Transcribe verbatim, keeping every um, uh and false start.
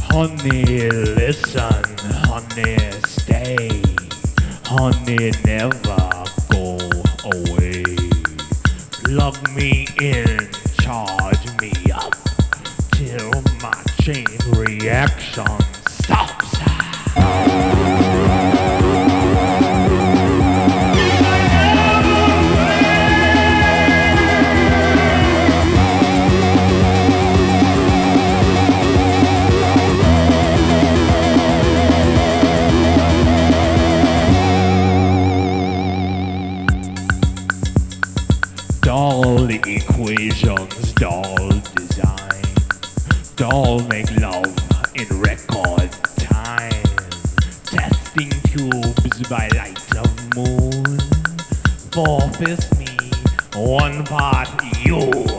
Honey, listen, honey, stay. Honey, never go away. Plug me in, charge me up till my chain reaction stops. Doll equations, doll design. Doll make love in record time. Testing tubes by light of moon. Fourth is me, one part you.